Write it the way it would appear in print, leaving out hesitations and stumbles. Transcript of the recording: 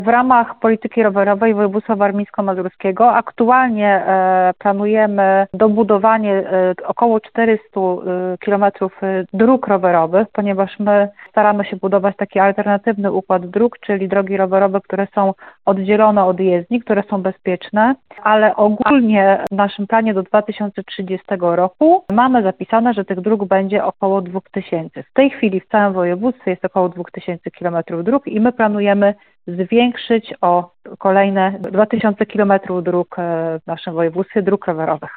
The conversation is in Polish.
W ramach polityki rowerowej województwa warmińsko-mazurskiego aktualnie planujemy dobudowanie około 400 kilometrów dróg rowerowych, ponieważ my staramy się budować taki alternatywny układ dróg, czyli drogi rowerowe, które są oddzielone od jezdni, które są bezpieczne, ale ogólnie w naszym planie do 2030 roku mamy zapisane, że tych dróg będzie około 2000. W tej chwili w całym województwie jest około 2000 kilometrów dróg i my planujemy zwiększyć o kolejne 2000 kilometrów dróg w naszym województwie, dróg rowerowych.